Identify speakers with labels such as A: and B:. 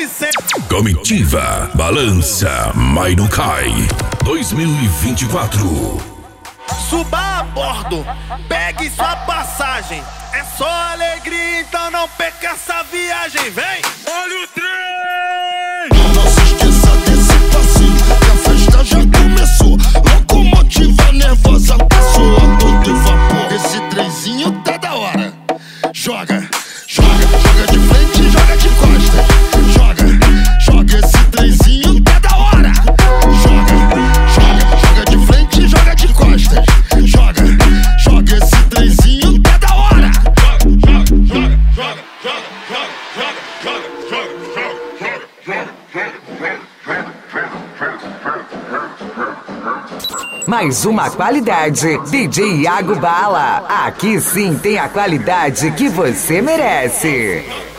A: licença.
B: Comitiva, balança, mas não cai. 2024.
A: Suba a bordo, pegue sua passagem. É só alegria, então não perca essa viagem. Vem! Olha o trem!
C: Não se esqueça desse passinho, que a festa já começou. Locomotiva nervosa, passou a todo vapor. Esse trenzinho tá da hora. Joga, joga, joga de frente, joga de costas. Joga, joga, esse trenzinho tá da hora. Joga, joga, joga de frente, joga de costas. Joga, joga, esse trenzinho tá da hora. Joga, joga, joga, joga, joga, joga,
D: Mais uma qualidade, DJ Iago Bala. Aqui sim tem a qualidade que você merece.